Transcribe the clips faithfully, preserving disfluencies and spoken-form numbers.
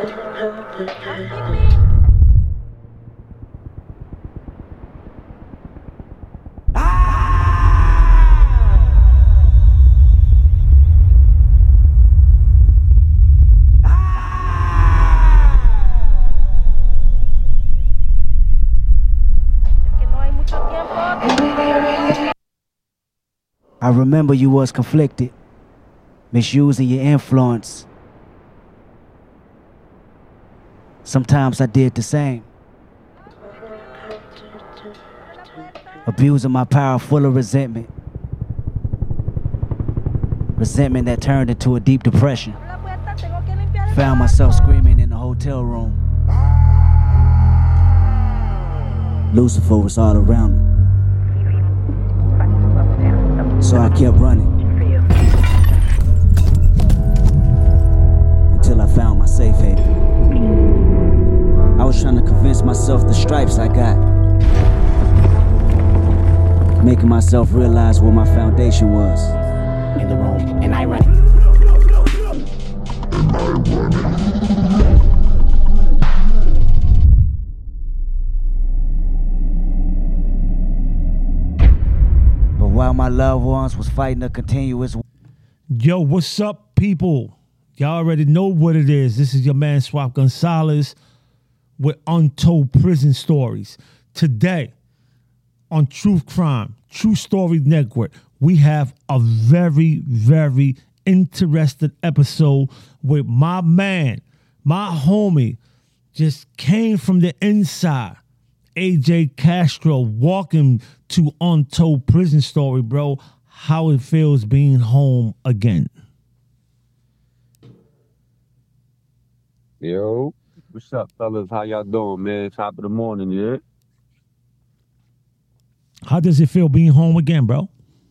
I remember you was conflicted, misusing your influence. Sometimes I did the same. Abusing my power full of resentment. Resentment that turned into a deep depression. Found myself screaming in the hotel room. Lucifer was all around me. So I kept running until I found my safe haven. I was trying to convince myself the stripes I got, making myself realize what my foundation was. In the room, and I run it. And I run it. But while my loved ones was fighting a continuous... Yo, what's up, people? Y'all already know what it is. This is your man, Swap Gonzalez, with Untold Prison Stories. Today, on Truth Crime, True Story Network, we have a very, very interesting episode with my man, my homie, just came from the inside. A J Castro walking to Untold Prison Story, bro. How it feels being home again. Yo, what's up, fellas? How y'all doing, man? Top of the morning, yeah? How does it feel being home again, bro?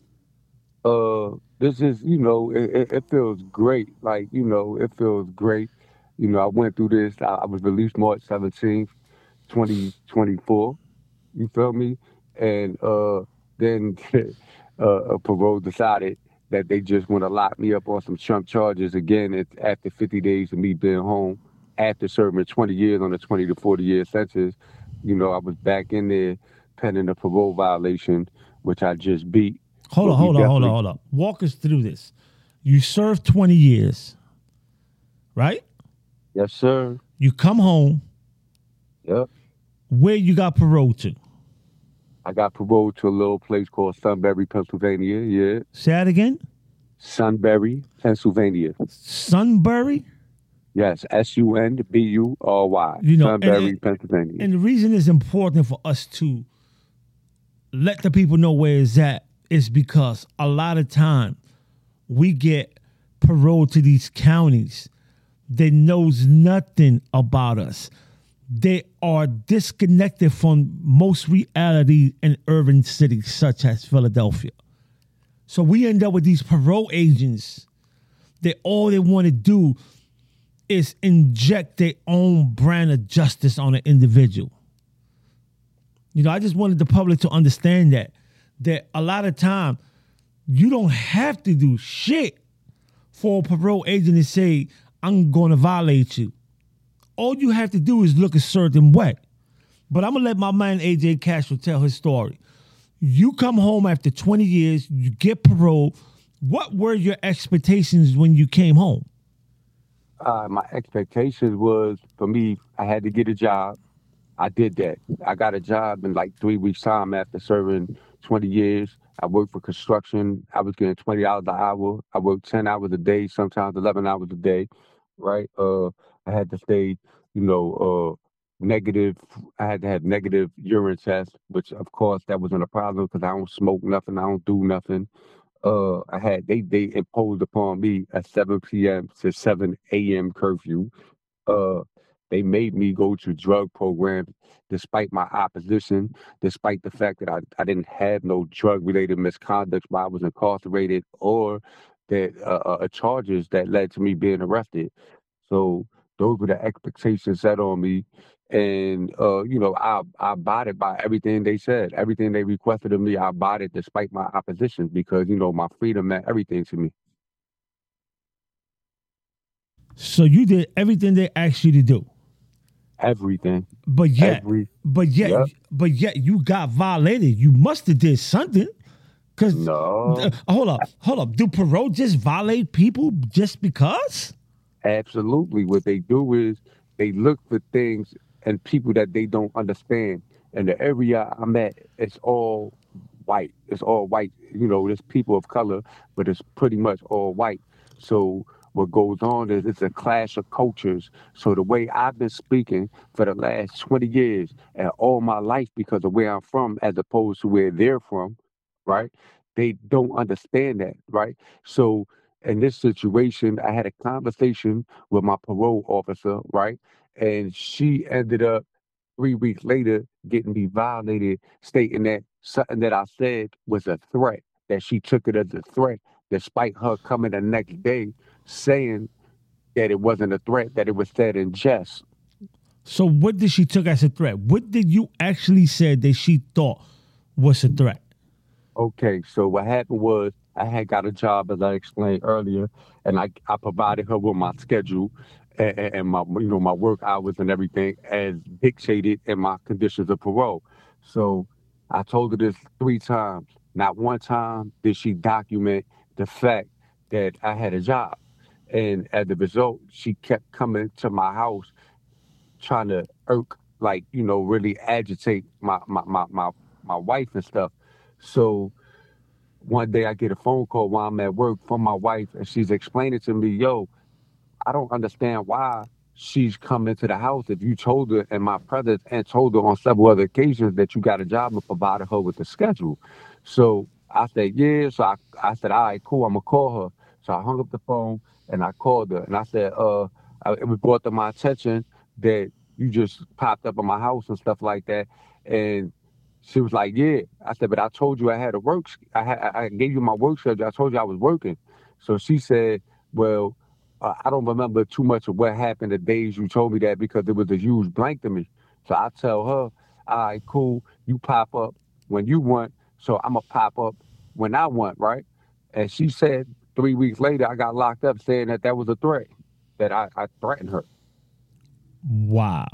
Uh, this is, you know, it, it, it feels great. Like, you know, it feels great. You know, I went through this. I, I was released March seventeenth, twenty twenty-four. You feel me? And uh, then uh, parole decided that they just want to lock me up on some Trump charges again. It's after fifty days of me being home, after serving twenty years on a twenty to forty year sentence. You know, I was back in there pending a parole violation, which I just beat. Hold on, hold on, hold on, hold on. Walk us through this. You served twenty years, right? Yes, sir. You come home. Yep. Where you got parole to? I got paroled to a little place called Sunbury, Pennsylvania. Yeah. Say that again? Sunbury, Pennsylvania. Sunbury? Yes, S U N B U R Y. You know, Sunbury, and, and, Pennsylvania. And the reason it's important for us to let the people know where it's at is because a lot of time we get paroled to these counties that knows nothing about us. They are disconnected from most reality in urban cities such as Philadelphia. So we end up with these parole agents that all they want to do is inject their own brand of justice on an individual. You know, I just wanted the public to understand that, that a lot of time you don't have to do shit for a parole agent to say, I'm going to violate you. All you have to do is look a certain way. But I'm going to let my man A J Castro tell his story. You come home after twenty years, you get parole. What were your expectations when you came home? Uh, my expectations was, for me, I had to get a job. I did that. I got a job in like three weeks' time after serving twenty years. I worked for construction. I was getting twenty dollars an hour. I worked ten hours a day, sometimes eleven hours a day, right? Uh, I had to stay, you know, uh, negative. I had to have negative urine tests, which, of course, that wasn't a problem because I don't smoke nothing. I don't do nothing. Uh, I had, they, they imposed upon me a seven p.m. to seven a.m. curfew. Uh, They made me go to drug programs despite my opposition, despite the fact that I, I didn't have no drug-related misconduct while I was incarcerated or that uh, uh, charges that led to me being arrested. So those were the expectations set on me. And, uh, you know, I, I abided by everything they said. Everything they requested of me, I abided despite my opposition because, you know, my freedom meant everything to me. So you did everything they asked you to do. Everything. But yet, Every. but yet, Yep. but yet you got violated. You must have did something. Cause No. uh, hold up, hold up. Do parole just violate people just because? Absolutely. What they do is they look for things and people that they don't understand. And the area I'm at, it's all white. It's all white. You know, there's people of color, but it's pretty much all white. So what goes on is it's a clash of cultures. So the way I've been speaking for the last twenty years and all my life because of where I'm from as opposed to where they're from, right? They don't understand that, right? So in this situation, I had a conversation with my parole officer, right? And she ended up three weeks later getting me violated, stating that something that I said was a threat, that she took it as a threat, despite her coming the next day saying that it wasn't a threat, that it was said in jest. So what did she took as a threat? What did you actually say that she thought was a threat? Okay, so what happened was I had got a job, as I explained earlier, and I, I provided her with my schedule and, and my you know my work hours and everything as dictated in my conditions of parole. So I told her this three times. Not one time did she document the fact that I had a job. And as a result, she kept coming to my house trying to irk, like, you know, really agitate my my my my, my wife and stuff. So one day I get a phone call while I'm at work from my wife, and she's explaining to me, yo, I don't understand why she's come into the house if you told her in my presence and told her on several other occasions that you got a job and provided her with the schedule. So I said, yeah. So I, I said, all right, cool, I'm gonna call her. So I hung up the phone and I called her and I said, uh, I, it was brought to my attention that you just popped up in my house and stuff like that. And she was like, yeah. I said, but I told you I had a work, sch- I, had, I gave you my work schedule. I told you I was working. So she said, well, uh, I don't remember too much of what happened the days you told me that because it was a huge blank to me. So I tell her, all right, cool, you pop up when you want, so I'm going to pop up when I want, right? And she said three weeks later, I got locked up saying that that was a threat, that I, I threatened her. Wow.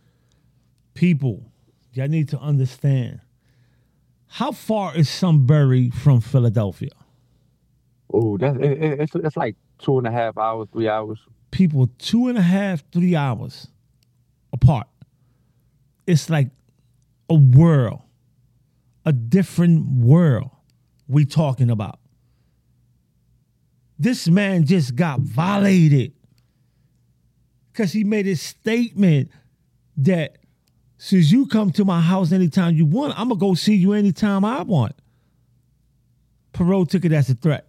People, y'all need to understand. How far is Sunbury from Philadelphia? Oh, that it, it- it's it's like two and a half hours, three hours. People, two and a half, three hours apart. It's like a world, a different world we talking about. This man just got violated because he made a statement that since you come to my house anytime you want, I'm going to go see you anytime I want. Parole took it as a threat.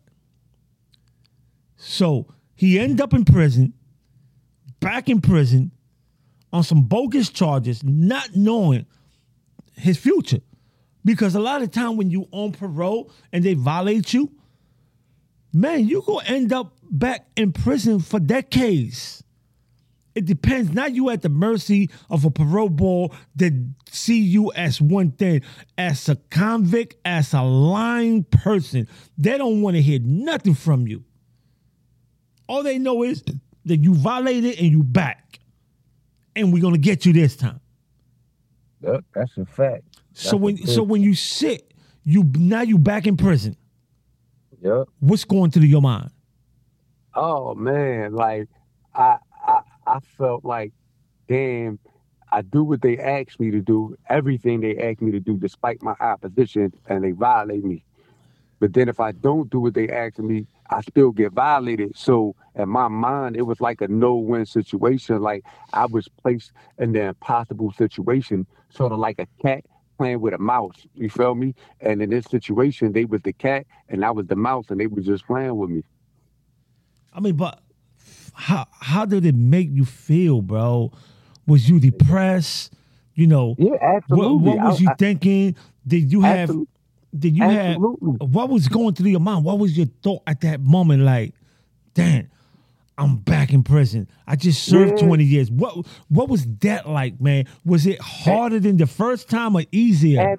So he ended up in prison, back in prison, on some bogus charges, not knowing his future. Because a lot of time when you on parole and they violate you, man, you gonna end up back in prison for decades. It depends. Now you at the mercy of a parole board that see you as one thing, as a convict, as a lying person. They don't want to hear nothing from you. All they know is that you violated and you back. And we're gonna get you this time. Yep, that's a fact. So That's when a so fact. when you sit, you now you back in prison. Yep. What's going through your mind? Oh man, like I I I felt like, damn, I do what they asked me to do, everything they asked me to do, despite my opposition, and they violate me. But then if I don't do what they ask me, I still get violated. So in my mind, it was like a no-win situation. Like I was placed in the impossible situation, sort of like a cat playing with a mouse. You feel me? And in this situation, they was the cat and I was the mouse, and they was just playing with me. I mean, but how how did it make you feel, bro? Was you depressed? You know, Yeah, what absolutely. what was I, you I, thinking? Did you have absolutely. did you have Absolutely. what was going through your mind? What was your thought at that moment? Like, damn, I'm back in prison. I just served Yeah. twenty years. What what was that like, man? Was it harder than the first time or easier? Ab-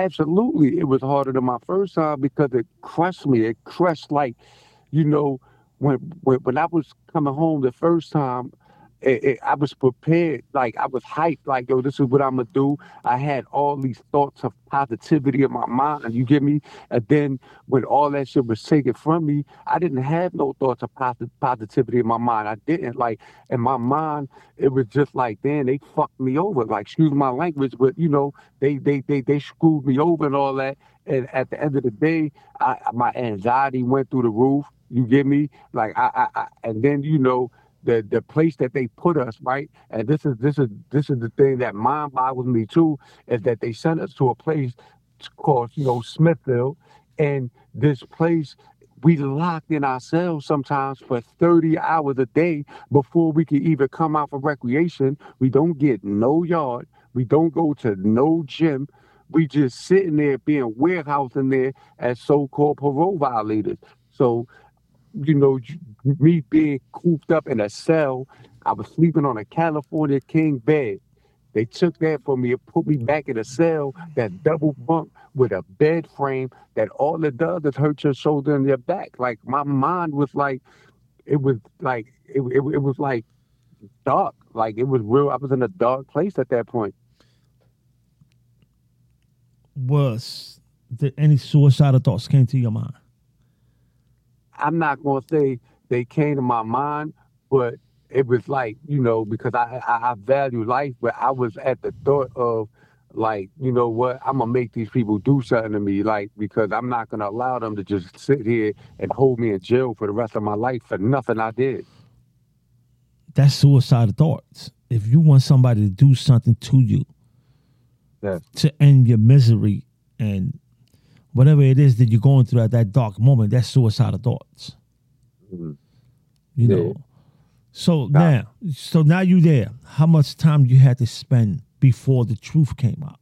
Absolutely. It was harder than my first time because it crushed me. It crushed like, you know, when when when I was coming home the first time, it, it, I was prepared. Like I was hyped. Like yo, this is what I'm gonna do. I had all these thoughts of positivity in my mind. You get me? And then when all that shit was taken from me, I didn't have no thoughts of posi- positivity in my mind. I didn't like in my mind. It was just like, damn, they fucked me over. Like, excuse my language, but you know, they they they they screwed me over and all that. And at the end of the day, I, my anxiety went through the roof. You get me? Like I, I, I and then you know the the place that they put us, right? And this is this is this is the thing that mind boggles me too, is that they sent us to a place called, you know, Smithville, and this place we locked in ourselves sometimes for thirty hours a day before we can even come out for recreation. We don't get no yard. We don't go to no gym. We just sitting there being warehoused in there as so-called parole violators. So you know, me being cooped up in a cell, I was sleeping on a California king bed. They took that from me and put me back in a cell that double bunk with a bed frame that all it does is hurt your shoulder and your back. Like my mind was like, it was like, it, it, it was like dark. Like it was real. I was in a dark place at that point. Was there any suicidal thoughts came to your mind? I'm not gonna say they came to my mind, but it was like, you know, because I, I I value life, but I was at the thought of like, you know what, I'm gonna make these people do something to me, like because I'm not gonna allow them to just sit here and hold me in jail for the rest of my life for nothing I did. That's suicidal thoughts. If you want somebody to do something to you Yeah. to end your misery and whatever it is that you're going through at that dark moment, that's suicidal thoughts. Mhm. You Yeah. know. So now, so now you there. How much time you had to spend before the truth came out?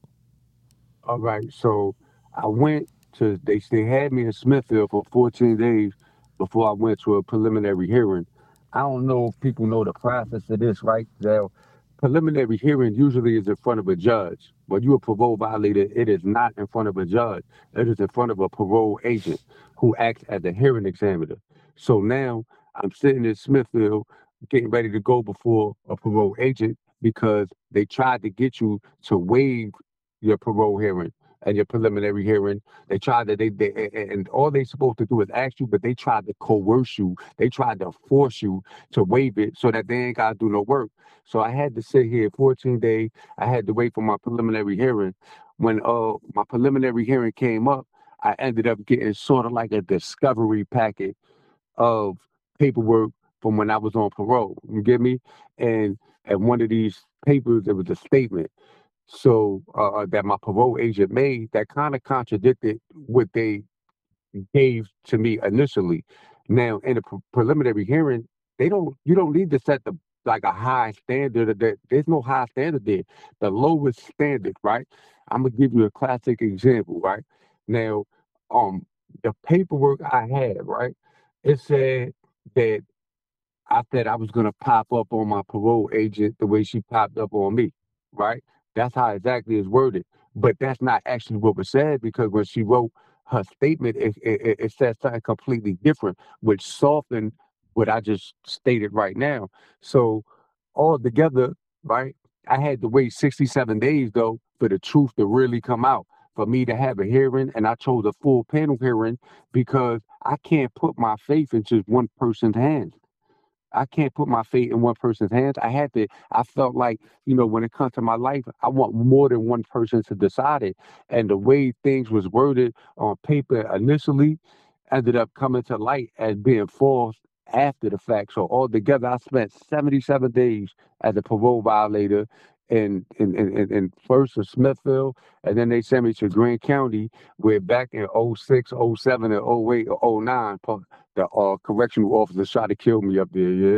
All right, so I went to they they had me in Smithfield for fourteen days before I went to a preliminary hearing. I don't know if people know the process of this, right? The preliminary hearing usually is in front of a judge. When you're a parole violator, it is not in front of a judge. It is in front of a parole agent who acts as a hearing examiner. So now I'm sitting in Smithfield getting ready to go before a parole agent because they tried to get you to waive your parole hearing and your preliminary hearing. They tried to they, they and all they supposed to do is ask you, but they tried to coerce you. They tried to force you to waive it so that they ain't gotta do no work. So I had to sit here fourteen days. I had to wait for my preliminary hearing. When uh my preliminary hearing came up, I ended up getting sort of like a discovery packet of paperwork from when I was on parole. You get me? And and one of these papers, there was a statement so uh, uh, that my parole agent made that kind of contradicted what they gave to me initially. Now, in a pre- preliminary hearing, they don't you don't need to set the like a high standard. That there's no high standard there. The lowest standard, right? I'm gonna give you a classic example, right? Now, um, the paperwork I had, right? It said that I said I was gonna pop up on my parole agent the way she popped up on me, right? That's how exactly it's worded. But that's not actually what was said because when she wrote her statement, it, it, it it said something completely different, which softened what I just stated right now. So all together, right? I had to wait sixty-seven days though for the truth to really come out, for me to have a hearing, and I chose a full panel hearing because I can't put my faith in just one person's hands. I can't put my fate in one person's hands. I had to, I felt like, you know, when it comes to my life, I want more than one person to decide it. And the way things was worded on paper initially ended up coming to light as being false after the fact. So altogether, I spent seventy-seven days as a parole violator in in, in, in in first in Smithfield, and then they sent me to Green County, where back in oh six, oh seven, and oh eight, or oh nine, the uh, correctional officer tried to kill me up there, yeah.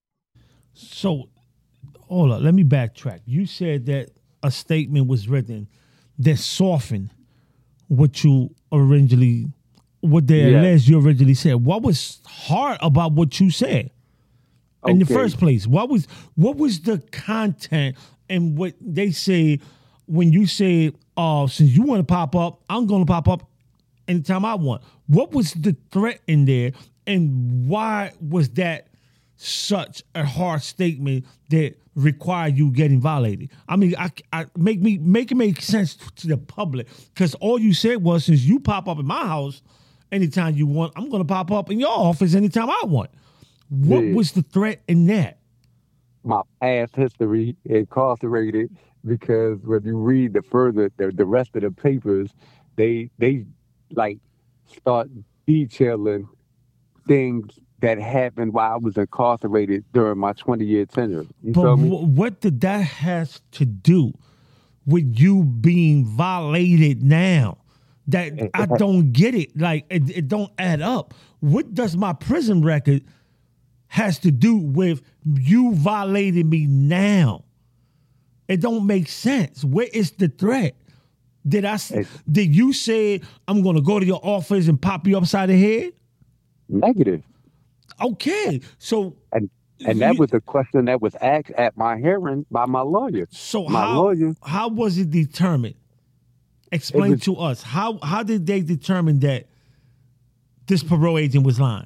So hold on, let me backtrack. You said that a statement was written that softened what you originally, what they Yeah. alleged you originally said. What was hard about what you said in the Okay. first place? What was what was the content and what they say when you say, "Oh, since you want to pop up, I'm going to pop up anytime I want." What was the threat in there, And why was that such a hard statement that required you getting violated? I mean, I, I make me make it make sense to the public, because all you said was, since you pop up in my house anytime you want, I'm going to pop up in your office anytime I want. What Yeah. was the threat in that? My past history, incarcerated, because when you read the further the, the rest of the papers, they they like start detailing things that happened while I was incarcerated during my twenty year tenure. You But feel me? wh- what did that has to do with you being violated now? That I don't get it. Like it, it don't add up. What does my prison record has to do with you violating me now? It don't make sense. Where is the threat? Did I? s- Did you say I'm going to go to your office and pop you upside the head? Negative. Okay, so And and that You- was the question that was asked at my hearing by my lawyer. so My how lawyer, how was it determined? Explain was- to us how how did they determine that this parole agent was lying?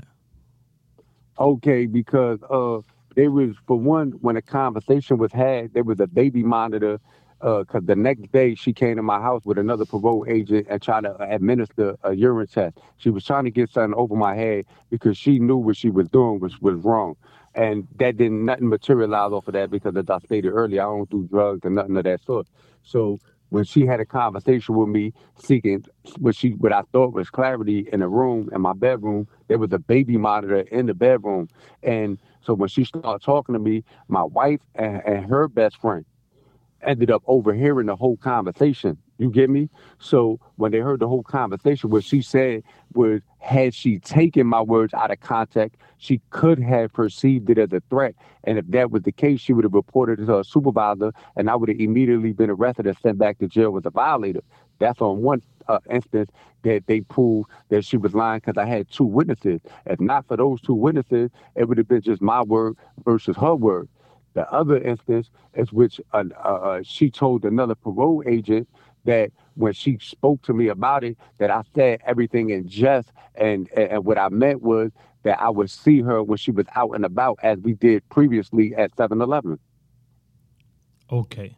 okay, because uh, there was, for one, when a conversation was had, there was a baby monitor. Because the next day she came to my house with another parole agent and tried to administer a urine test. She was trying to get something over my head because she knew what she was doing was, was wrong. And that didn't nothing materialize off of that, because as I stated earlier, I don't do drugs and nothing of that sort. So when she had a conversation with me seeking what she what I thought was clarity in a room, in my bedroom, there was a baby monitor in the bedroom. And so when she started talking to me, my wife and, and her best friend ended up overhearing the whole conversation. You get me? So when they heard the whole conversation, what she said was, had she taken my words out of context, she could have perceived it as a threat. And if that was the case, she would have reported it to her supervisor, and I would have immediately been arrested and sent back to jail as a violator. That's on one uh, instance that they proved that she was lying, because I had two witnesses. If not for those two witnesses, it would have been just my word versus her word. The other instance is which uh, uh, she told another parole agent that when she spoke to me about it, that I said everything in jest, and, and and what I meant was that I would see her when she was out and about, as we did previously at seven eleven. Okay.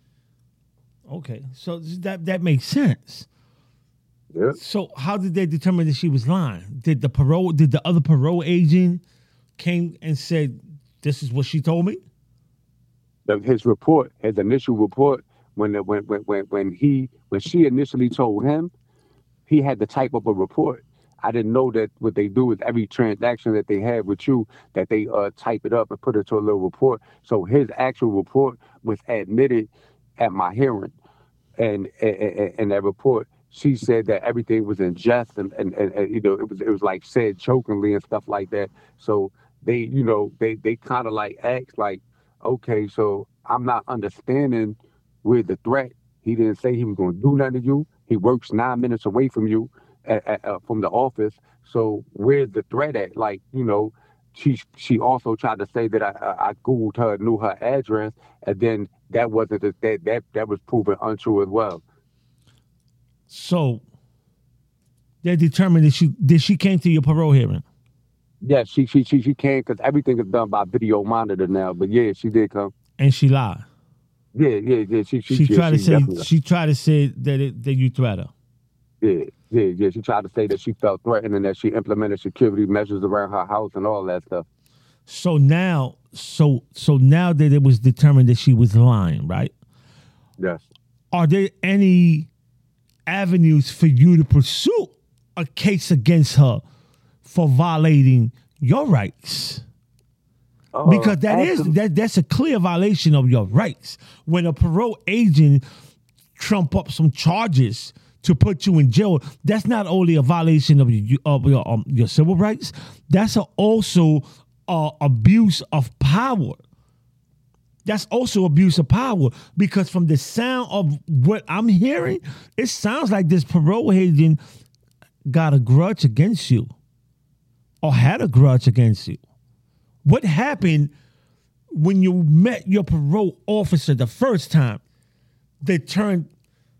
Okay, so that that makes sense. Yeah. So how did they determine that she was lying? Did the parole? Did the other parole agent came and said, "This is what she told me"? The, his report, his initial report, when the, when when when when he when she initially told him, he had to type up a report. I didn't know that what they do is every transaction that they have with you, that they uh type it up and put it to a little report. So his actual report was admitted at my hearing, and and, and that report, she said that everything was in jest, and, and, and, and you know it was it was like said jokingly and stuff like that. So they you know they they kind of like asked like, okay, so I'm not understanding where the threat. He didn't say he was going to do nothing to you. He works nine minutes away from you, at, at, uh, from the office. So where's the threat at? Like, you know, she she also tried to say that I I I Googled her, knew her address, and then that wasn't the, that that that was proven untrue as well. So they determined that she did she came to your parole hearing. Yeah, she she she she came because everything is done by video monitor now. But yeah, she did come. And she lied. Yeah, yeah, yeah. She she, She yeah, tried to she say definitely- she tried to say that it, that you threat her. Yeah, yeah, yeah. She tried to say that she felt threatened and that she implemented security measures around her house and all that stuff. So now, so so now that it was determined that she was lying, right? Yes. Are there any avenues for you to pursue a case against her for violating your rights? Uh, Because that is actually- that that's a clear violation of your rights. When a parole agent trump up some charges to put you in jail, that's not only a violation of your of your, um, your civil rights. That's a, also uh, abuse of power. That's also abuse of power, because from the sound of what I'm hearing, it sounds like this parole agent got a grudge against you or had a grudge against you. What happened when you met your parole officer the first time that turned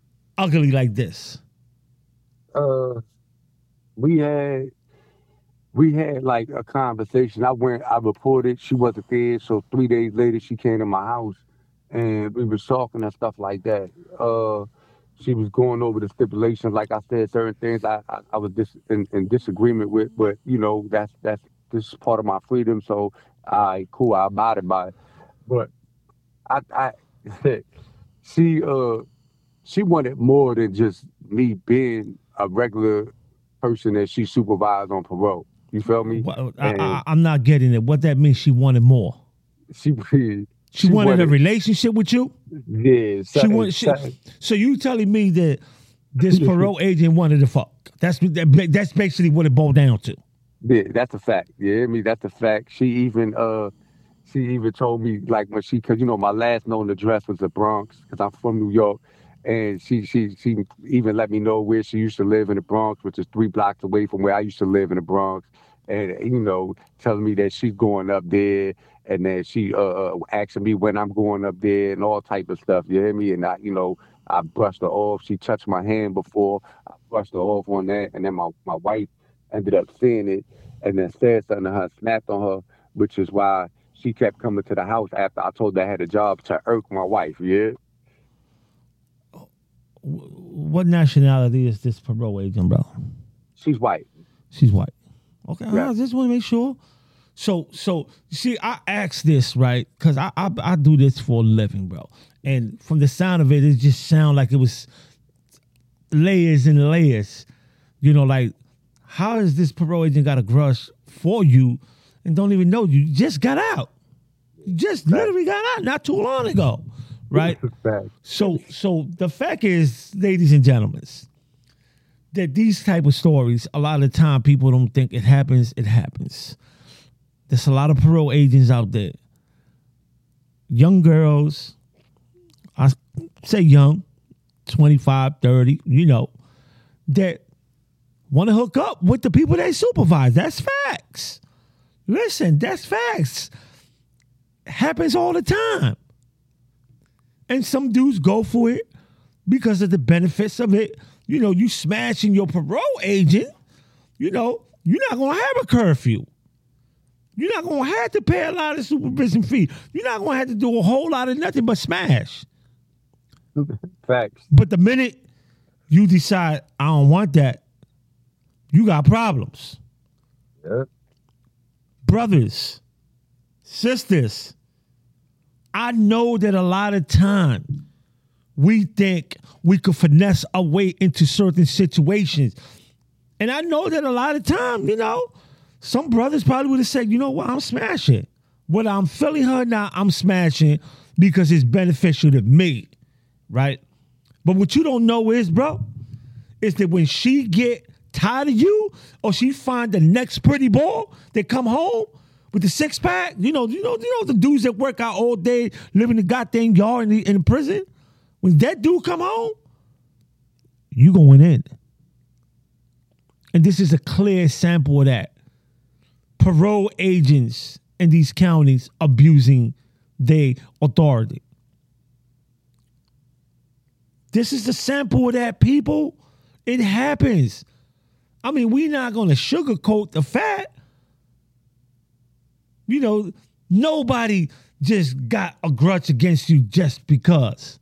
ugly like this? Uh, we had we had like a conversation. I went, I reported she wasn't there, so three days later she came to my house, and we was talking and stuff like that. Uh, she was going over the stipulations. Like I said, certain things I I, I was dis, in, in disagreement with, but you know that's that's this is part of my freedom. So I cool, I abided by it. But I I she uh she wanted more than just me being a regular person that she supervised on parole. You feel me? What, I, I, And I'm not getting it. What that means? She wanted more. she She she wanted a wanted relationship with you. yeah She something, wanted. She, something. so you telling me that this parole agent wanted to fuck? That's that, that's basically what it boiled down to. Yeah, that's a fact. You hear me? That's a fact. She even uh she even told me like when she because you know my last known address was the Bronx because I'm from New York, and she she she even let me know where she used to live in the Bronx, which is three blocks away from where I used to live in the Bronx, and you know telling me that she's going up there, and then she uh, uh asking me when I'm going up there and all type of stuff. You hear me? And I you know I brushed her off. She touched my hand before. I brushed her off on that, and then my my wife ended up seeing it and then said something to her, snapped on her, which is why she kept coming to the house after I told her I had a job to irk my wife. Yeah, What nationality is this parole agent, bro? she's white. She's white. Okay, Yeah. I just want to make sure. So, so see, I asked this right because I, I I do this for a living, bro. And from the sound of it, it just sound like it was layers and layers. You know, like how has this parole agent got a grudge for you and don't even know you just got out? You just literally got out not too long ago, right? Fact. So, so the fact is, ladies and gentlemen, that these type of stories, a lot of the time, people don't think it happens. It happens. There's a lot of parole agents out there. Young girls, I say young, twenty-five, thirty, you know, that want to hook up with the people they supervise. That's facts. Listen, that's facts. Happens all the time. And some dudes go for it because of the benefits of it. You know, you smashing your parole agent, you know, you're not going to have a curfew. You're not going to have to pay a lot of supervision fee. You're not going to have to do a whole lot of nothing but smash. Facts. But the minute you decide, I don't want that, you got problems. Yeah. Brothers, sisters, I know that a lot of time we think we could finesse our way into certain situations. And I know that a lot of time, you know, some brothers probably would have said, you know what, I'm smashing. Whether I'm feeling her or not, I'm smashing because it's beneficial to me, right? But what you don't know is, bro, is that when she get tired of you or she find the next pretty boy that come home with the six pack, you know, you know, you know the dudes that work out all day, live in the goddamn yard in the, in the prison. When that dude come home, you going in. And this is a clear sample of that. Parole agents in these counties abusing their authority. This is the sample of that, people. It happens. I mean, we're not going to sugarcoat the fact. You know, nobody just got a grudge against you just because.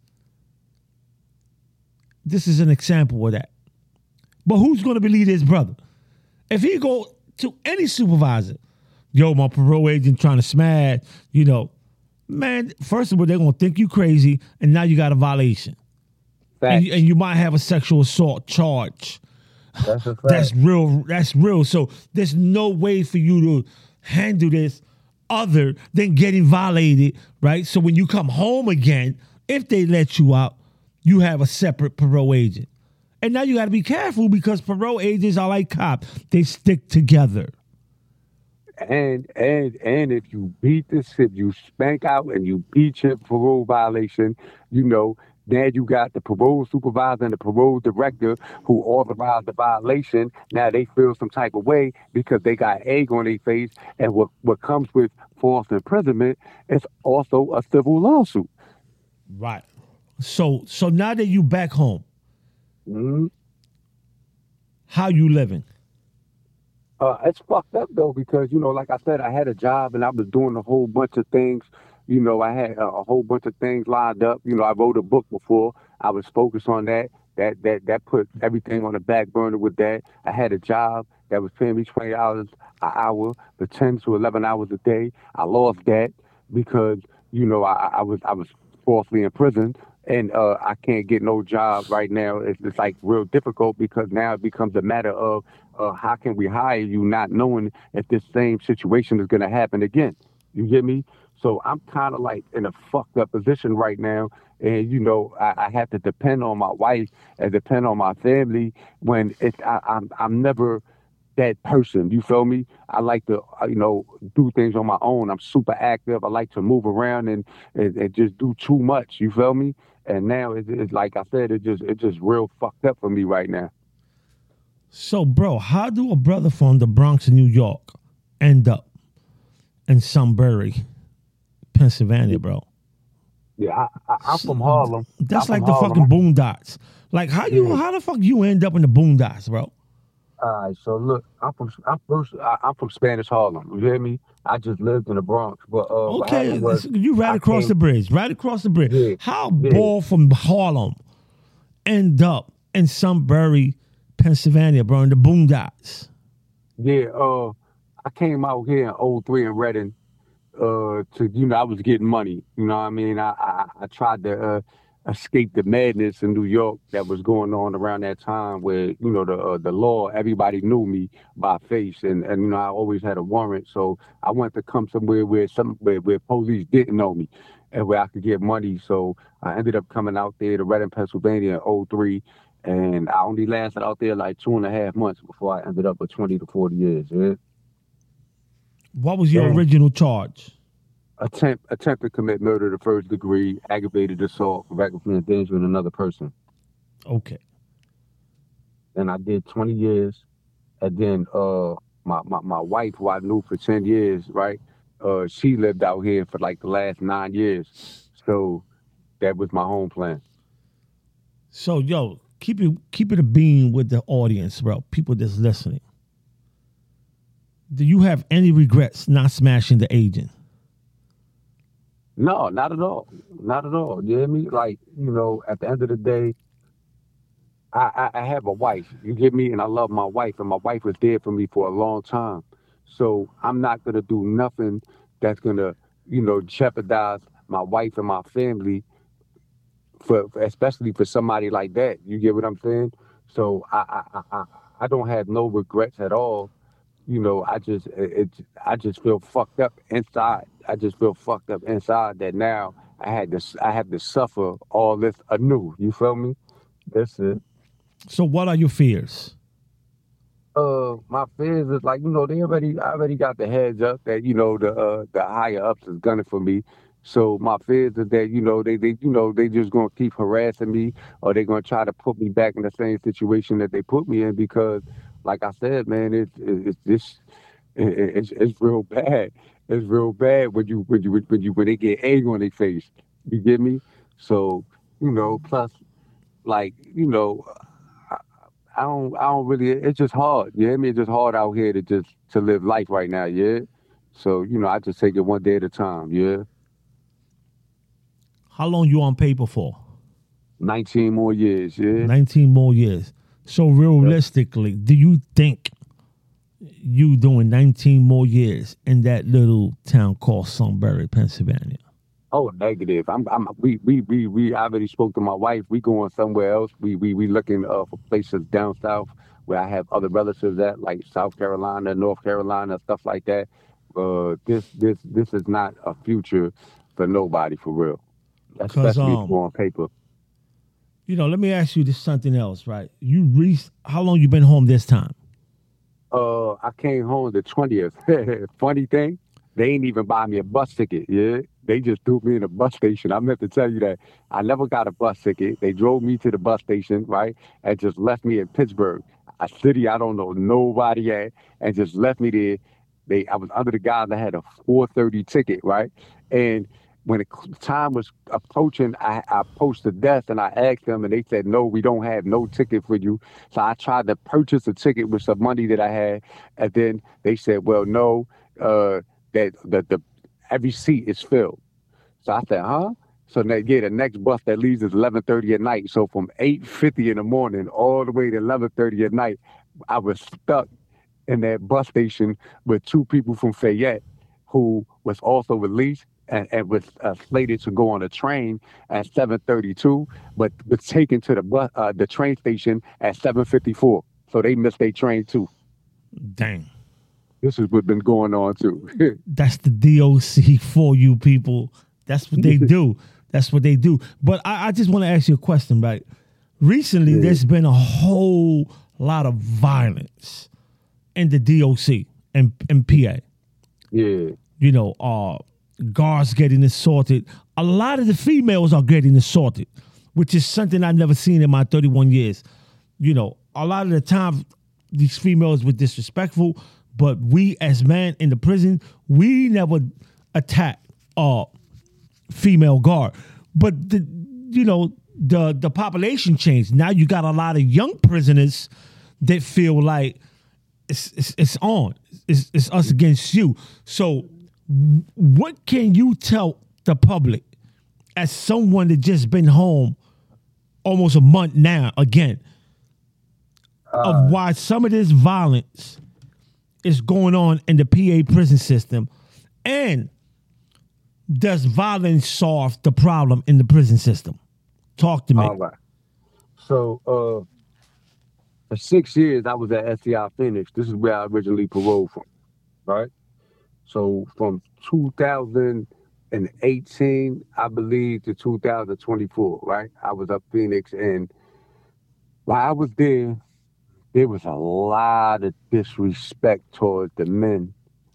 This is an example of that. But who's going to believe his brother? If he go to any supervisor, yo, my parole agent trying to smash, you know, man, first of all, they're going to think you crazy, and now you got a violation. And you, and you might have a sexual assault charge. That's a fact. That's real. That's real. So there's no way for you to handle this other than getting violated, right? So when you come home again, if they let you out, you have a separate parole agent. And now you got to be careful because parole agents are like cops. They stick together. And and and if you beat this, if you spank out and you beat your parole violation, you know, then you got the parole supervisor and the parole director who authorized the violation. Now they feel some type of way because they got egg on their face. And what, what comes with false imprisonment is also a civil lawsuit. Right. So so now that you back home, Mm-hmm. how you living? Uh, it's fucked up though because you know, like I said, I had a job and I was doing a whole bunch of things. You know, I had a, a whole bunch of things lined up. You know, I wrote a book before. I was focused on that. That that that put everything on the back burner with that. I had a job that was paying me twenty dollars an hour for ten to eleven hours a day. I lost that because you know I, I was I was falsely in prison. And uh, I can't get no job right now. It's, it's like real difficult because now it becomes a matter of uh, how can we hire you not knowing if this same situation is going to happen again. You get me? So I'm kind of like in a fucked up position right now. And, you know, I, I have to depend on my wife and depend on my family when it's, I, I'm, I'm never that person. You feel me? I like to, uh, you know, do things on my own. I'm super active. I like to move around and, and, and just do too much. You feel me? And now it, it's like I said, it just, it just real fucked up for me right now. So, bro, how do a brother from the Bronx, New York, end up in Sunbury, Pennsylvania, bro? Yeah, I, I, I'm from Harlem. That's I'm like from the Harlem. fucking Boondocks. Like, how you, Yeah. how the fuck you end up in the Boondocks, bro? All right, so look, I'm from I'm first I, I'm from Spanish Harlem. You hear me? I just lived in the Bronx, but uh, what Okay, happened was you right I across came. the bridge, right across the bridge. Yeah, How yeah, ball from Harlem end up in Sunbury, Pennsylvania, bro, in the Boondocks? yeah. Uh, I came out here in 'oh three in Reading. Uh, to you know, I was getting money. You know what I mean? I I, I tried to uh, escape the madness in New York that was going on around that time, where you know the uh, the law, everybody knew me by face, and and you know I always had a warrant, so I wanted to come somewhere where some where, where police didn't know me, and where I could get money. So I ended up coming out there to Reading, Pennsylvania in 'oh three. And I only lasted out there like two and a half months before I ended up with twenty to forty years. Yeah? What was your And original charge? attempt attempt to commit murder the first degree, aggravated assault, recklessly endangering another person. Okay. And I did twenty years. And then uh my, my, my wife, who I knew for ten years, right? Uh she lived out here for like the last nine years. So that was my home plan. So, yo, keep it keep it a beam with the audience, bro. People that's listening. Do you have any regrets not smashing the agent? No, not at all. Not at all. You hear me? Like, you know, at the end of the day, I, I, I have a wife, you get me? And I love my wife, and my wife was there for me for a long time. So I'm not gonna do nothing that's gonna, you know, jeopardize my wife and my family for, for especially for somebody like that. You get what I'm saying? So I I, I, I I don't have no regrets at all. You know, I just it, it I just feel fucked up inside. I just feel fucked up inside that now I had to s- I have to suffer all this anew. You feel me? That's it. So, what are your fears? Uh, my fears is like, you know, they already I already got the heads up that, you know, the uh the higher ups is gunning for me. So my fears is that, you know, they, they you know, they just gonna keep harassing me, or they gonna try to put me back in the same situation that they put me in because like I said, man, it's it's this it, it's it's real bad. It's real bad when you when you when you when they get egg on their face. You get me? So, you know, plus like, you know, I don't, I don't really. It's just hard. You hear me? It's just hard out here to just to live life right now. Yeah. So you know, I just take it one day at a time. Yeah. How long you on paper for? Nineteen more years. Yeah. nineteen more years. So, Yep. realistically, do you think you doing nineteen more years in that little town called Sunbury, Pennsylvania? Oh, negative. I'm. I'm. We. We. We. We. I already spoke to my wife. We going somewhere else. We. We. We looking uh, for places down south where I have other relatives at, like South Carolina, North Carolina, stuff like that. Uh, this. This. This is not a future for nobody for real. Because, Especially if um, you're on paper. you know, let me ask you this something else, right? You reached, how long you been home this time? Uh, I came home the twentieth. Funny thing, they ain't even buy me a bus ticket. Yeah, they just threw me in a bus station. I meant to tell you that I never got a bus ticket. They drove me to the bus station, right, and just left me in Pittsburgh, a city I don't know nobody at, and just left me there. They, I was under the guy that had a four thirty ticket, right, and when the time was approaching, I, I posted death and I asked them and they said, no, we don't have no ticket for you. So I tried to purchase a ticket with some money that I had. And then they said, well, no, uh, that the, the every seat is filled. So I said, huh? So that, yeah, the next bus that leaves is eleven thirty at night. So from eight fifty in the morning all the way to eleven thirty at night, I was stuck in that bus station with two people from Fayette who was also released and, and was uh, slated to go on a train at seven thirty-two, but was taken to the bus, uh, the train station at seven fifty-four. So they missed their train too. Dang. This is what's been going on too. That's the D O C for you people. That's what they do. That's what they do. But I, I just want to ask you a question, right? Recently, yeah. there's been a whole lot of violence in the D O C and, and P A. Yeah. You know, uh, guards getting assaulted. A lot of the females are getting assaulted, which is something I've never seen in my thirty-one years. You know, a lot of the time, these females were disrespectful, but we as men in the prison, we never attack uh female guard. But the you know the the population changed. Now you got a lot of young prisoners that feel like it's it's, it's on. It's, it's us against you. So what can you tell the public as someone that just been home almost a month now again uh, of why some of this violence is going on in the P A prison system, and does violence solve the problem in the prison system? Talk to me. All right. So, uh, for six years, I was at S C I Phoenix. This is where I originally paroled from, right? So, from two thousand eighteen, I believe, to two thousand twenty-four, right? I was up Phoenix, and while I was there, there was a lot of disrespect towards the men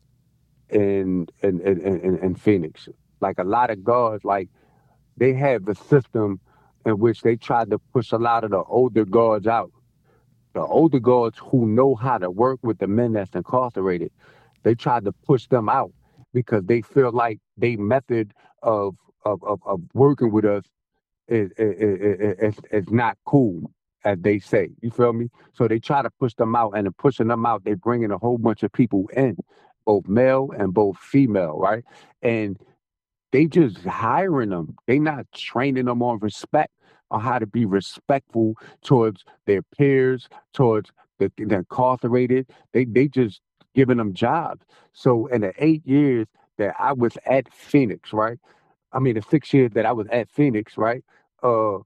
in in in, in, in Phoenix. Like a lot of guards, like they have a system in which they tried to push a lot of the older guards out. The older guards who know how to work with the men that's incarcerated, they tried to push them out because they feel like their method of of, of, of working with us is, is, is, is not cool, as they say. You feel me? So they try to push them out, and in pushing them out, they're bringing a whole bunch of people in, both male and both female, right? And they just hiring them. They not training them on respect, on how to be respectful towards their peers, towards the, the incarcerated. They they just giving them jobs. So in the eight years that I was at Phoenix, right? I mean, the six years that I was at Phoenix, right? Uh,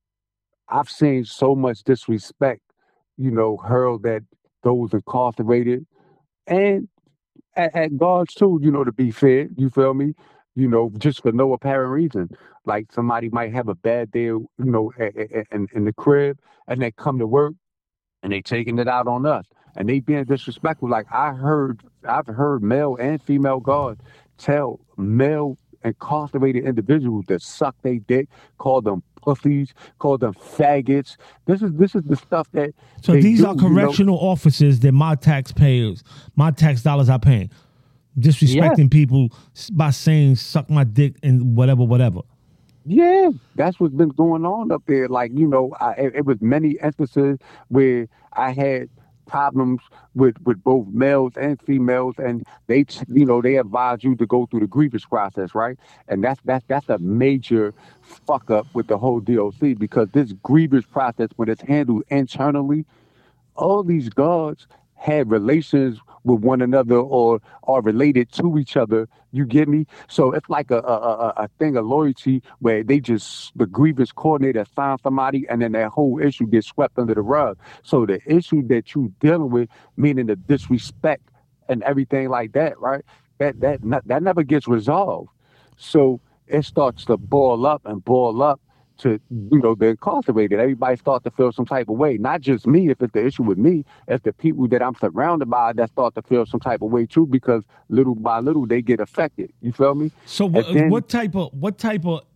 I've seen so much disrespect, you know, hurled at those incarcerated and at, at guards too, you know, to be fair, you feel me? You know, just for no apparent reason. Like somebody might have a bad day, you know, in, in the crib, and they come to work and they taking it out on us. And they being disrespectful. Like I heard, I've heard male and female guards tell male incarcerated individuals that suck they dick, call them pussies, call them faggots. This is this is the stuff that. So they these do, are correctional you know? officers that my taxpayers, my tax dollars are paying, disrespecting Yeah. people by saying "suck my dick" and whatever, whatever. Yeah, that's what's been going on up there. Like, you know, I, it, it was many instances where I had problems with, with both males and females, and they, t- you know, they advise you to go through the grievance process, right? And that's that's that's a major fuck up with the whole D O C, because this grievance process, when it's handled internally, all these guards had relations with one another or are related to each other. You get me? So it's like a, a, a, a thing of loyalty where they just, the grievance coordinator assigns somebody and then that whole issue gets swept under the rug. So the issue that you dealing with, meaning the disrespect and everything like that, right? That, that, not, that never gets resolved. So it starts to boil up and boil up to, you know, the incarcerated. Everybody starts to feel some type of way. Not just me, if it's the issue with me, it's the people that I'm surrounded by that start to feel some type of way too, because little by little they get affected. You feel me? So And what, then- what type of what type of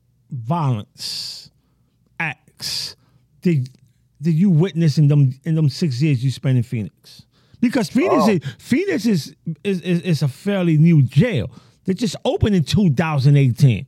violence acts did did you witness in them in them six years you spent in Phoenix? Because Phoenix Oh. is Phoenix is is, is is a fairly new jail that just opened in two thousand eighteen.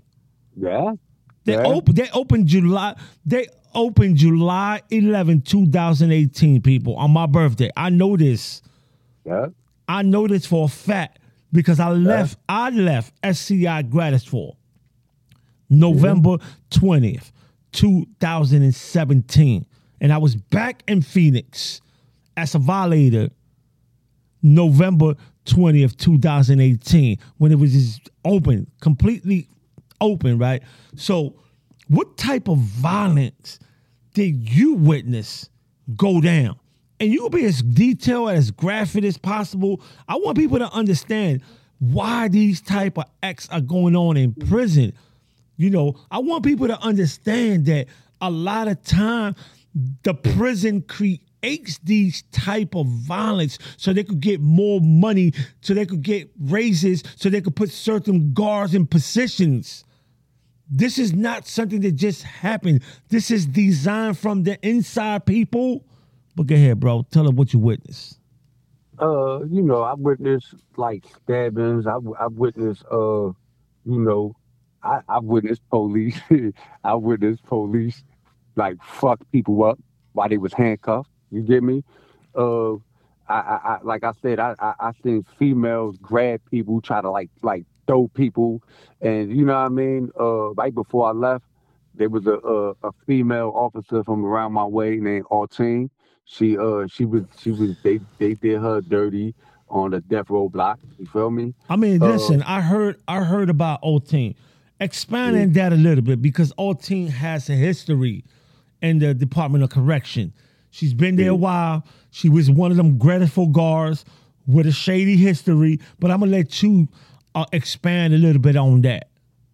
Yeah. They Yeah. open. They opened July. They opened July eleventh, twenty eighteen. People on my birthday. I know this. Yeah. I know this for a fact because I left. I left S C I Gratis for November twentieth, two thousand seventeen, and I was back in Phoenix as a violator November twentieth, two thousand eighteen, when it was just open, completely open, right? So what type of violence did you witness go down? And you will be as detailed, as graphic as possible. I want people to understand why these type of acts are going on in prison. You know, I want people to understand that a lot of time the prison creates these type of violence so they could get more money, so they could get raises, so they could put certain guards in positions. This is not something that just happened. This is designed from the inside, people. But go ahead, bro. Tell them what you witnessed. Uh, you know, I witnessed like stabbings. I I witnessed uh, you know, I I witnessed police. I witnessed police like fuck people up while they was handcuffed. You get me? Uh, I, I, I like I said, I, I I seen females grab people, try to like like throw people, and you know what I mean. Uh, right before I left, there was a a, a female officer from around my way named Altine. She uh she was she was they they did her dirty on the death row block. You feel me? I mean, Uh, listen, I heard I heard about Altine. Expand yeah, on that a little bit because Altine has a history in the Department of Correction. She's been there a yeah. while. She was one of them grateful guards with a shady history. But I'm gonna let you uh, expand a little bit on that.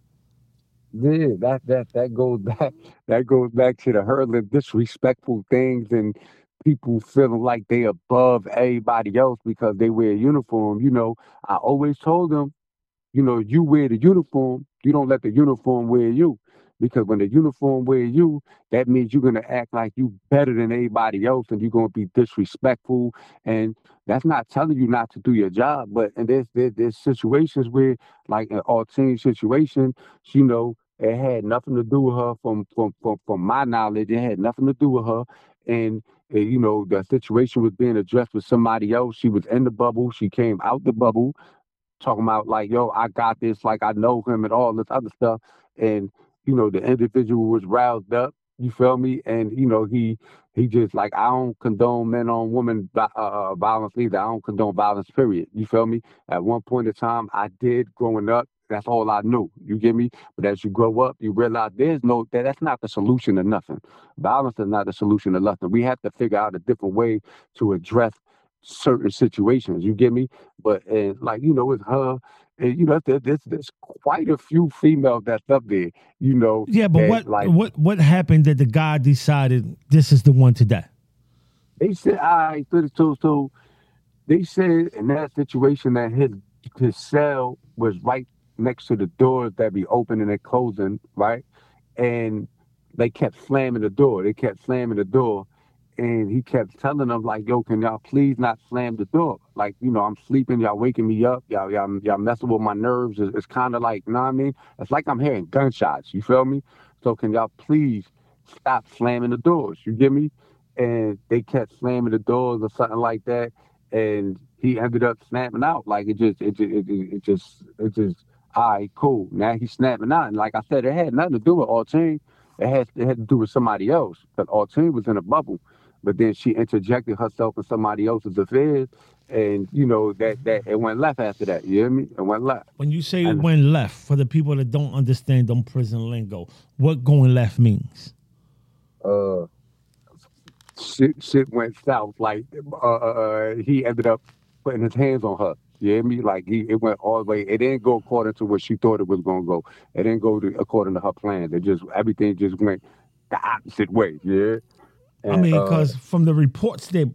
Yeah, that that that goes back that goes back to the hurling disrespectful things and people feeling like they above everybody else because they wear a uniform. You know, I always told them, you know, you wear the uniform, you don't let the uniform wear you. Because when the uniform wear you, that means you're gonna act like you better than everybody else and you're gonna be disrespectful. And that's not telling you not to do your job. But and there's there, there's situations where like an Altine situation, you know, it had nothing to do with her from from from, from my knowledge. It had nothing to do with her. And uh, you know, the situation was being addressed with somebody else. She was in the bubble. She came out the bubble talking about like, yo, I got this, like I know him and all this other stuff. And, you know, the individual was roused up, you feel me? And, you know, he he just like, I don't condone men on women vi- uh, uh, violence either. I don't condone violence, period. You feel me? At one point in time, I did growing up. That's all I knew. You get me? But as you grow up, you realize there's no that that's not the solution to nothing. Violence is not the solution to nothing. We have to figure out a different way to address certain situations. You get me? But and like you know, it's her. And you know, there, there's there's quite a few females that's up there. You know, Yeah, but that what like what what happened that the guy decided this is the one to die? they said, I so so so they said in that situation that his his cell was right next to the doors that be opening and closing, right? And they kept slamming the door. They kept slamming the door. And he kept telling them, like, yo, can y'all please not slam the door? Like, you know, I'm sleeping, y'all waking me up, y'all, y'all, y'all messing with my nerves. It's, it's kind of like, you know what I mean? It's like I'm hearing gunshots, you feel me? So can y'all please stop slamming the doors? You get me? And they kept slamming the doors or something like that. And he ended up snapping out. Like it just, it just, it, it, it just, it just, all right, cool. Now he's snapping out. And like I said, it had nothing to do with Altine. It had, it had to do with somebody else. Because Altine was in a bubble. But then she interjected herself in somebody else's affairs. And, you know, that, that it went left after that. You hear me? It went left. When you say it And went left, for the people that don't understand them prison lingo, what going left means? uh, shit, shit went south. Like, uh, uh, uh, he ended up putting his hands on her. You hear me? Like, he, it went all the way. It didn't go according to what she thought it was going to go. It didn't go to, according to her plans. It just, everything just went the opposite way. Yeah. I And, mean, uh, because from the reports that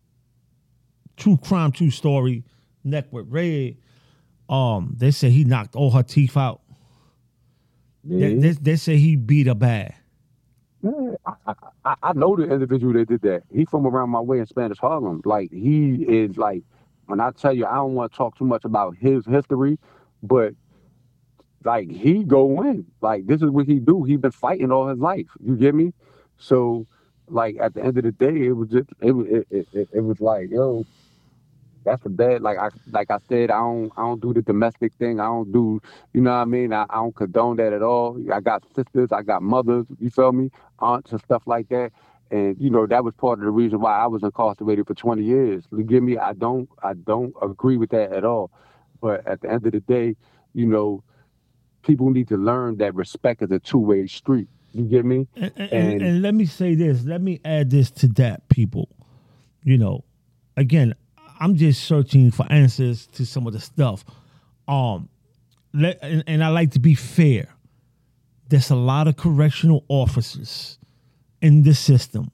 True Crime, True Story, Neck with Red, um, they say he knocked all her teeth out. They, yeah. they, they say he beat her bad. Yeah, I, I, I I know the individual that did that. He from around my way in Spanish Harlem. Like he is like when I tell you, I don't want to talk too much about his history, but like he go win. Like this is what he do. He been fighting all his life. You get me? So like at the end of the day, it was just it was it, it, it, it was like, yo, that's a bad. Like I like I said, I don't I don't do the domestic thing. I don't do, you know what I mean? I, I don't condone that at all. I got sisters, I got mothers, you feel me? Aunts and stuff like that. And you know, that was part of the reason why I was incarcerated for twenty years. You get me? I don't I don't agree with that at all. But at the end of the day, you know, people need to learn that respect is a two-way street. You get me? And, and, and, and let me say this. Let me add this to that, people. You know, again, I'm just searching for answers to some of the stuff. Um, let, and, and I like to be fair. There's a lot of correctional officers in the system.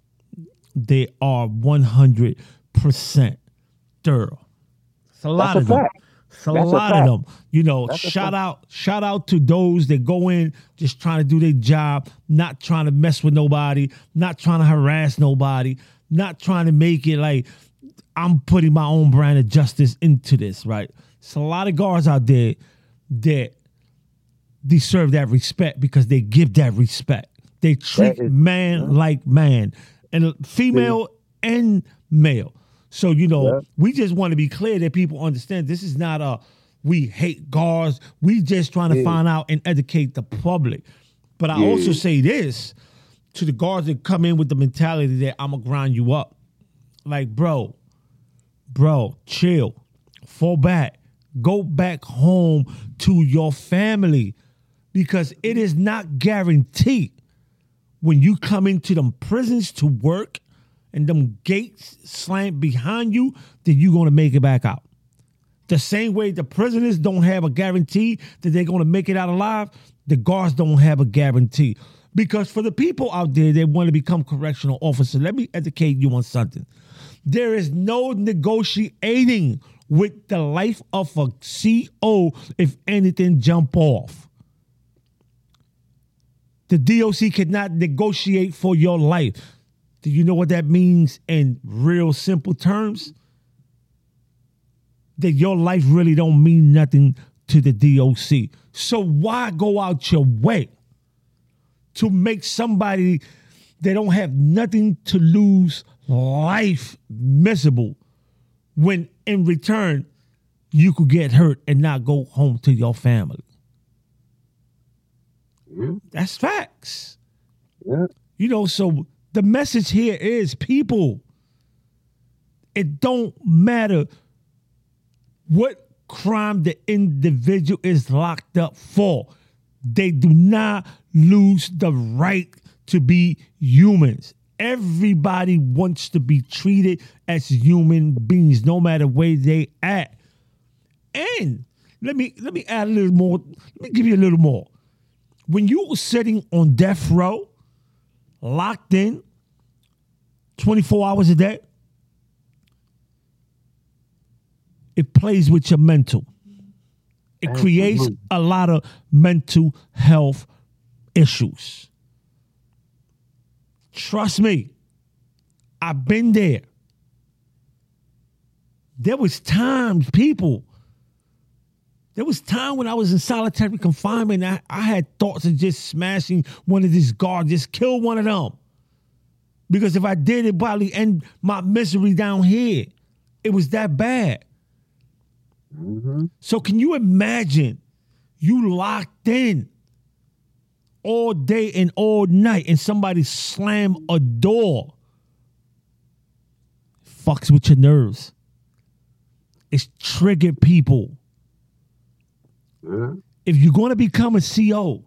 They are one hundred percent thorough. It's a lot That's of a them. fact. It's a That's a lot of fact. them. You know, That's a shout fact. out, shout out to those that go in just trying to do their job, not trying to mess with nobody, not trying to harass nobody, not trying to make it like I'm putting my own brand of justice into this, right? It's a lot of guards out there that deserve that respect because they give that respect. They treat That is- man like man, and female and male. So, you know, Yeah. we just want to be clear that people understand this is not a we hate guards. We just trying to Yeah. find out and educate the public. But I Yeah. also say this to the guards that come in with the mentality that I'm going to grind you up. Like, bro, bro, chill, fall back, go back home to your family because it is not guaranteed when you come into them prisons to work and them gates slam behind you that you're going to make it back out. The same way the prisoners don't have a guarantee that they're going to make it out alive, the guards don't have a guarantee. Because for the people out there that want to become correctional officers, let me educate you on something. There is no negotiating with the life of a C O if anything jump off. The D O C cannot negotiate for your life. Do you know what that means in real simple terms? That your life really don't mean nothing to the D O C. So why go out your way to make somebody that don't have nothing to lose life miserable when in return you could get hurt and not go home to your family? Yeah. That's facts. Yeah. You know, so the message here is, people, it don't matter what crime the individual is locked up for. They do not lose the right to be humans. Everybody wants to be treated as human beings, no matter where they at. And let me let me add a little more. Let me give you a little more. When you were sitting on death row, locked in, twenty-four hours a day, it plays with your mental. It creates Absolutely. a lot of mental health issues. Trust me, I've been there. There was times, people, there was time when I was in solitary confinement, I, I had thoughts of just smashing one of these guards, just kill one of them. Because if I did, it probably end my misery down here. It was that bad. Mm-hmm. So can you imagine you locked in all day and all night and somebody slam a door? Fucks with your nerves. It's triggered people. Yeah. If you're going to become a C O,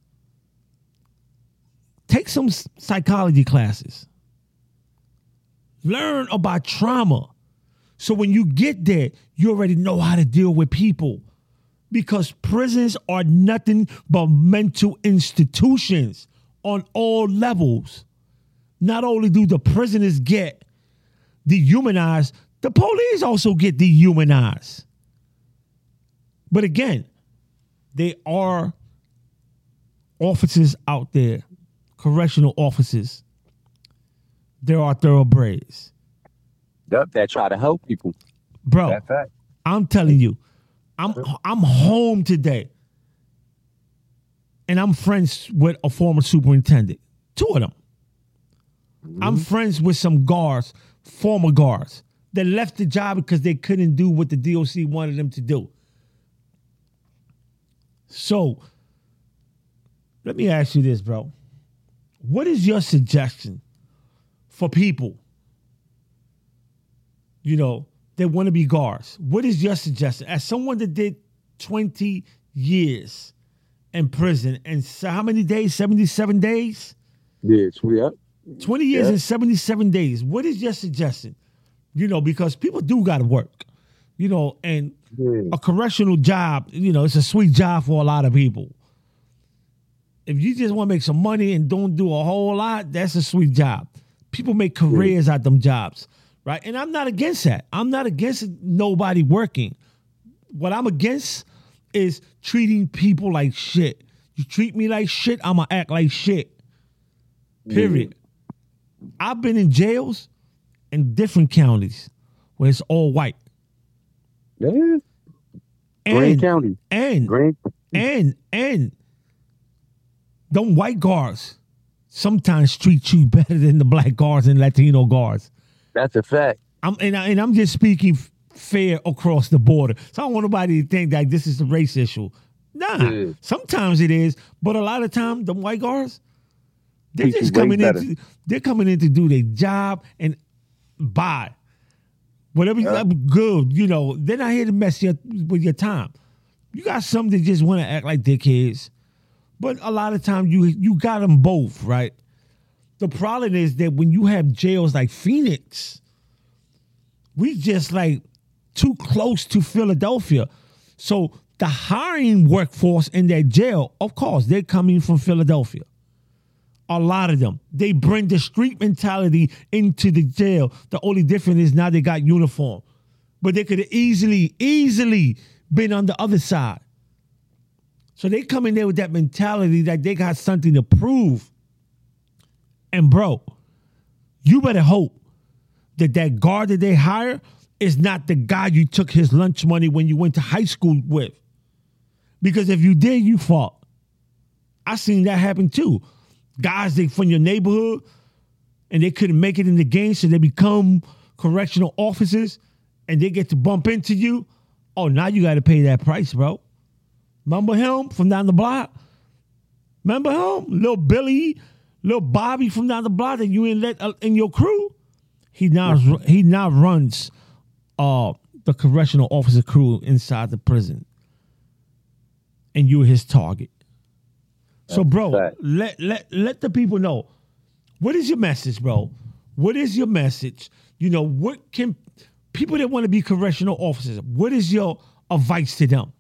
take some s- psychology classes. Learn about trauma. So when you get there, you already know how to deal with people. Because prisons are nothing but mental institutions on all levels. Not only do the prisoners get dehumanized, the police also get dehumanized. But again, there are officers out there, correctional officers. There are thoroughbreds. That, that try to help people. Bro, That's fact. I'm telling you, I'm I'm home today. and I'm friends with a former superintendent. Two of them. Mm-hmm. I'm friends with some guards, former guards, that left the job because they couldn't do what the D O C wanted them to do. So, let me ask you this, bro. What is your suggestion for people, you know, that want to be guards? What is your suggestion? As someone that did twenty years in prison, and so how many days? seventy-seven days? Yeah, yeah. twenty years Yeah. and seventy-seven days. What is your suggestion? You know, because people do got to work, you know, and Yeah. a correctional job, you know, it's a sweet job for a lot of people. If you just want to make some money and don't do a whole lot, that's a sweet job. People make careers out them jobs, right? And I'm not against that. I'm not against nobody working. What I'm against is treating people like shit. You treat me like shit, I'm going to act like shit. Period. I've been in jails in different counties where it's all white. Yeah. And, Greene County. And, Greene. and, and, them white guards sometimes treat you better than the black guards and Latino guards. That's a fact. I'm and, I, and I'm just speaking f- fair across the border. So I don't want nobody to think that this is a race issue. Nah, Yeah. sometimes it is, but a lot of times the white guards, they're Treat you just way coming in. better. To, they're coming in to do their job and buy whatever. Yeah. Good, you know. They're not here to mess your, with your time. You got some that just want to act like dickheads. But a lot of times you you got them both, right? The problem is that when you have jails like Phoenix, we just like too close to Philadelphia. So the hiring workforce in that jail, of course, they're coming from Philadelphia. A lot of them. They bring the street mentality into the jail. The only difference is now they got uniform. But they could have easily, easily been on the other side. So they come in there with that mentality that they got something to prove. And bro, you better hope that that guard that they hire is not the guy you took his lunch money when you went to high school with. Because if you did, you fought. I seen that happen too. Guys they from your neighborhood and they couldn't make it in the game, so they become correctional officers and they get to bump into you. Oh, now you got to pay that price, bro. Remember him from down the block? Remember him? Little Billy, little Bobby from down the block that you ain't let uh, in your crew? He now he now runs uh, the correctional officer crew inside the prison. And you're his target. So, bro, Right. let, let, let the people know. What is your message, bro? What is your message? You know, what can people that want to be correctional officers, what is your advice to them?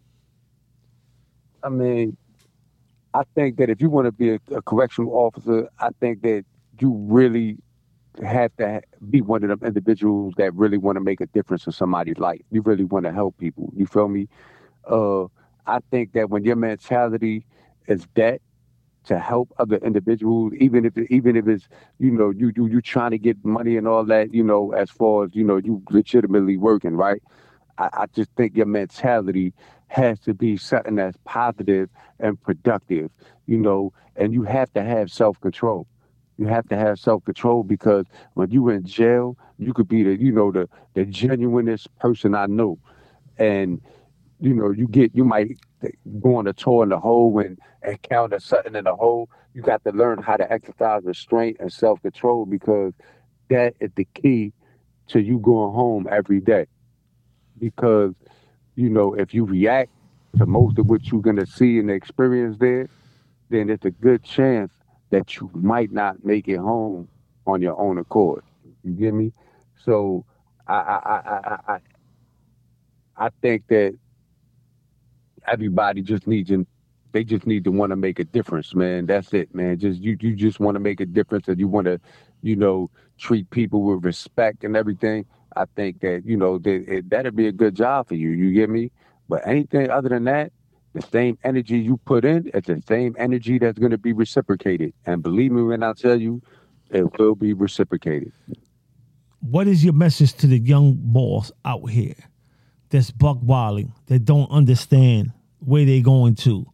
I mean, I think that if you want to be a, a correctional officer, I think that you really have to ha- be one of them individuals that really want to make a difference in somebody's life. You really want to help people. You feel me? Uh, I think that when your mentality is that to help other individuals, even if it, even if it's you know you you you trying to get money and all that, you know, as far as you know you legitimately working, right? I, I just think your mentality has to be something that's positive and productive, you know, and you have to have self-control. You have to have self-control because when you in jail, you could be the, you know, the, the genuinest person I know. And, you know, you get, you might go on a tour in the hole and encounter something in the hole. You got to learn how to exercise restraint and self-control because that is the key to you going home every day. Because, you know, if you react to most of what you're going to see and experience there, then it's a good chance that you might not make it home on your own accord. You get me? So I I I I I, I think that everybody just needs to, they just need to want to make a difference, man. That's it, man. Just you you just want to make a difference and you want to, you know, treat people with respect and everything. I think that, you know, that it, that'd be a good job for you. You get me? But anything other than that, the same energy you put in, it's the same energy that's going to be reciprocated. And believe me when I tell you, it will be reciprocated. What is your message to the young boys out here that's buck wilding, that don't understand where they going to?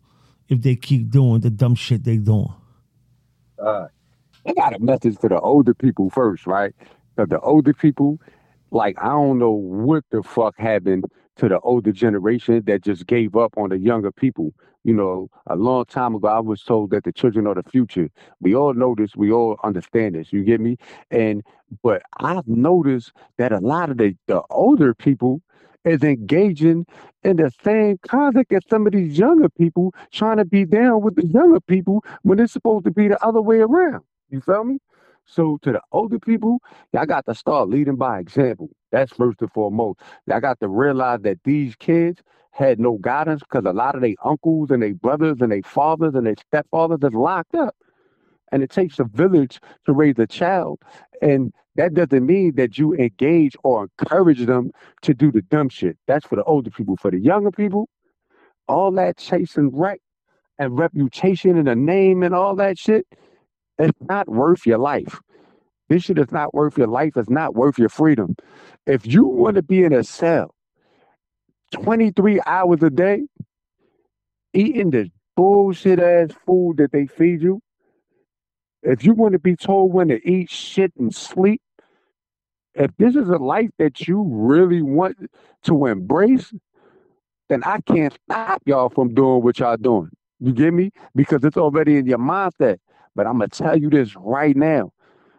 if they keep doing the dumb shit they doing? Uh, I got a message to the older people first, right? Because the older people, like, I don't know what the fuck happened to the older generation that just gave up on the younger people. You know, a long time ago, I was told that the children are the future. We all know this. We all understand this. You get me? And, but I've noticed that a lot of the, the older people is engaging in the same conduct as some of these younger people trying to be down with the younger people when it's supposed to be the other way around. You feel me? So to the older people, y'all got to start leading by example. That's first and foremost. Y'all got to realize that these kids had no guidance because a lot of their uncles and their brothers and their fathers and their stepfathers is locked up. And it takes a village to raise a child. And that doesn't mean that you engage or encourage them to do the dumb shit. That's for the older people. For the younger people, all that chasing wreck and reputation and a name and all that shit, it's not worth your life. This shit is not worth your life. It's not worth your freedom. If you want to be in a cell twenty-three hours a day, eating the bullshit ass food that they feed you, if you want to be told when to eat shit and sleep, if this is a life that you really want to embrace, then I can't stop y'all from doing what y'all doing. You get me? Because it's already in your mindset. But I'm going to tell you this right now.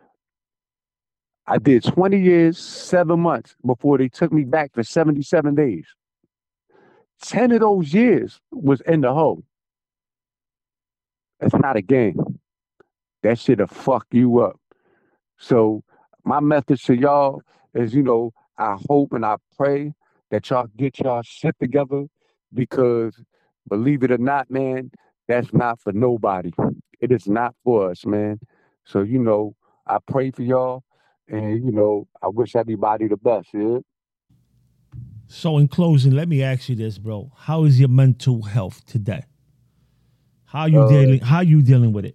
I did twenty years, seven months before they took me back for seventy-seven days. ten of those years was in the hole. It's not a game. That shit'll fuck you up. So my message to y'all is, you know, I hope and I pray that y'all get y'all shit together because believe it or not, man, that's not for nobody. It is not for us, man. So, you know, I pray for y'all and, you know, I wish everybody the best, yeah? So in closing, let me ask you this, bro. How is your mental health today? How you Uh, dealing how you dealing with it?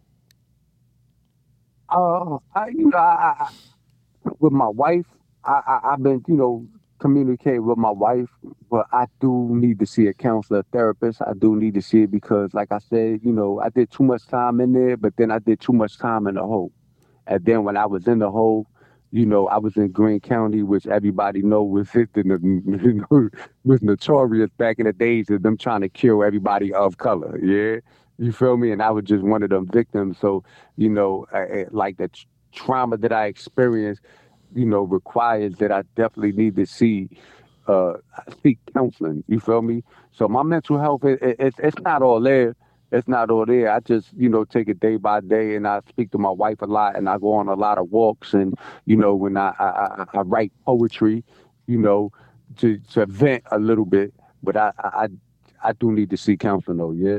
uh, I, you know, I, I, with my wife, I, I, I've been, you know, communicating with my wife, but I do need to see a counselor, therapist. I do need to see it because, like I said, you know, I did too much time in there, but then I did too much time in the hole. And then when I was in the hole, you know, I was in Greene County, which everybody know was hit in the, you know, was notorious back in the days of them trying to kill everybody of color. Yeah, you feel me? And I was just one of them victims. So, you know, I, I- like the tr- trauma that I experienced, you know, requires that I definitely need to see, uh, seek counseling. You feel me? So my mental health, it, it, it's it's not all there. It's not all there. I just, you know, take it day by day, and I speak to my wife a lot, and I go on a lot of walks, and you know, when I I, I, I write poetry, you know, to to vent a little bit. But I I I I do need to see counseling though. Yeah.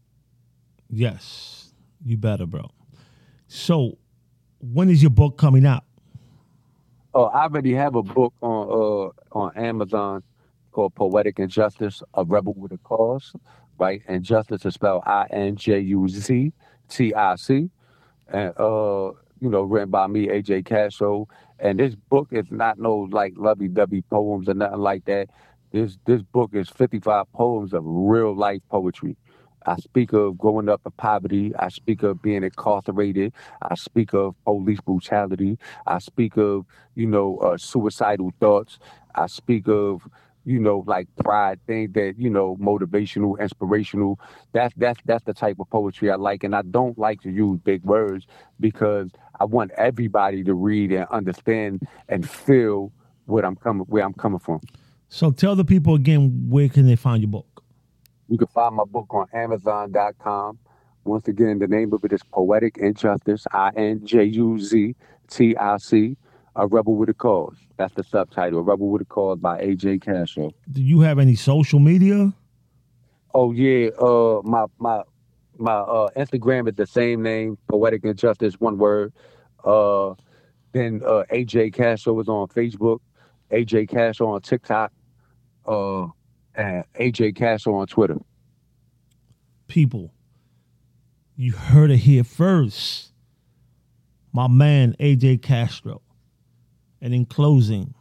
Yes. You better, bro. So when is your book coming out? Oh, I already have a book on uh on Amazon called Poetic Injustice, A Rebel with a Cause, right? And justice is spelled I N J U Z T I C. And uh, you know, written by me, A J Castro. And this book is not no like lovey-dovey poems or nothing like that. This this book is fifty-five poems of real life poetry. I speak of growing up in poverty. I speak of being incarcerated. I speak of police brutality. I speak of, you know, uh, suicidal thoughts. I speak of, you know, like pride, things that, you know, motivational, inspirational. That's that's that's the type of poetry I like. And I don't like to use big words because I want everybody to read and understand and feel what I'm coming where I'm coming from. So tell the people again, where can they find your book? You can find my book on Amazon dot com. Once again, the name of it is Poetic Injustice, I N J U Z T I C, A Rebel with a Cause. That's the subtitle, A Rebel with a Cause by A J Castro. Do you have any social media? Oh yeah, uh my my my uh Instagram is the same name, Poetic Injustice, one word. Uh then uh A J Castro is on Facebook, A J Castro on TikTok, uh and A J Castro on Twitter. People, you heard it here first. My man, A J Castro. And in closing,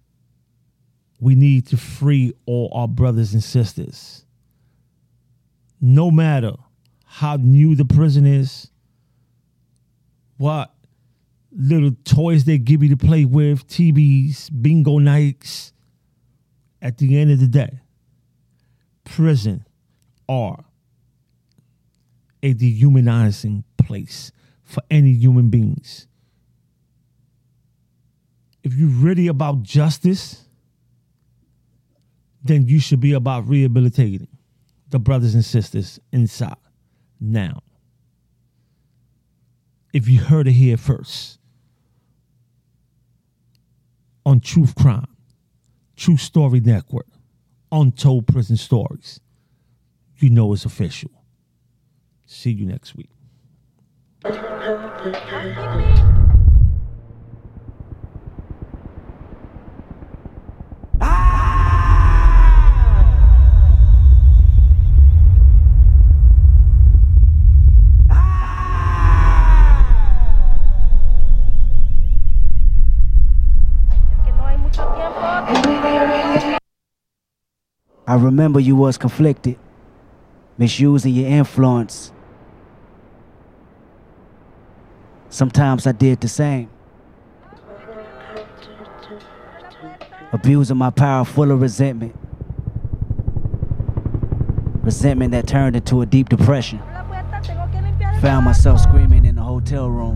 we need to free all our brothers and sisters. no matter how new the prison is, what little toys they give you to play with, T Vs, bingo nights, at the end of the day, prison are a dehumanizing place for any human beings. If you're really about justice, then you should be about rehabilitating the brothers and sisters inside now. If you heard it here first on Truth Crime, True Story Network, Untold Prison Stories, you know it's official. See you next week. I remember you was conflicted, misusing your influence. Sometimes I did the same. Abusing my power full of resentment. Resentment that turned into a deep depression. Found myself screaming in the hotel room.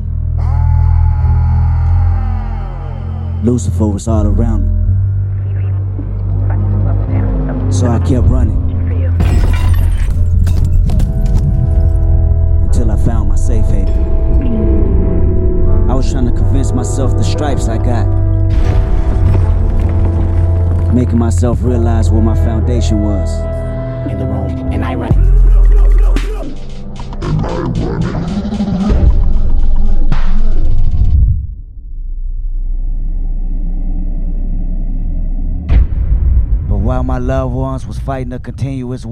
Lucifer was all around me. So I kept running until I found my safe haven. I was trying to convince myself the stripes I got, making myself realize what my foundation was. In the room, and I run it. But while my loved ones was fighting a continuous